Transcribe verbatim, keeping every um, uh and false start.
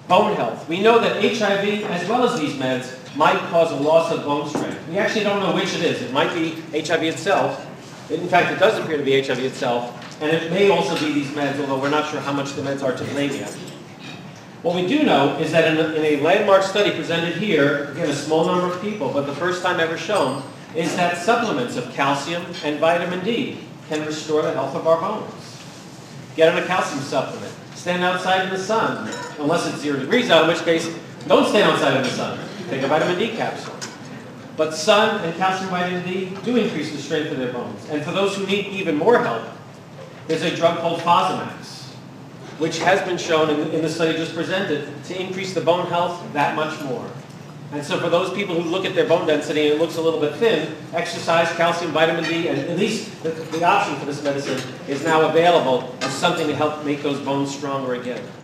Bone health. We know that H I V, as well as these meds, might cause a loss of bone strength. We actually don't know which it is. It might be H I V itself. In fact, it does appear to be H I V itself. And it may also be these meds, although we're not sure how much the meds are to blame yet. What we do know is that in a, in a landmark study presented here, again, a small number of people, but the first time ever shown, is that supplements of calcium and vitamin D can restore the health of our bones. Get on a calcium supplement. Stand outside in the sun, unless it's zero degrees out, in which case, don't stand outside in the sun. Take a vitamin D capsule. But sun and calcium vitamin D do increase the strength of their bones. And for those who need even more help, there's a drug called Fosamax, which has been shown in, in the study just presented to increase the bone health that much more. And so for those people who look at their bone density and it looks a little bit thin, exercise, calcium, vitamin D, and at least the, the option for this medicine is now available as something to help make those bones stronger again.